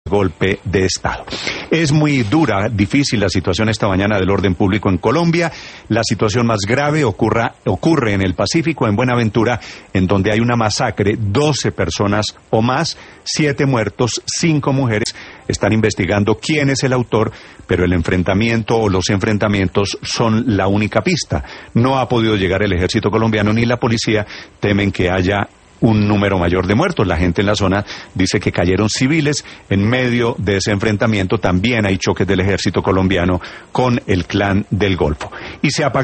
golpe de Estado. Es muy dura, difícil la situación esta mañana del orden público en Colombia. La situación más grave ocurre en el Pacífico, en Buenaventura, en donde hay una masacre, 12 personas o más, 7 muertos, 5 mujeres. Están investigando quién es el autor, pero el enfrentamiento o los enfrentamientos son la única pista. No ha podido llegar el ejército colombiano ni la policía, temen que haya un número mayor de muertos. La gente en la zona dice que cayeron civiles en medio de ese enfrentamiento. También hay choques del ejército colombiano con el Clan del Golfo. Y se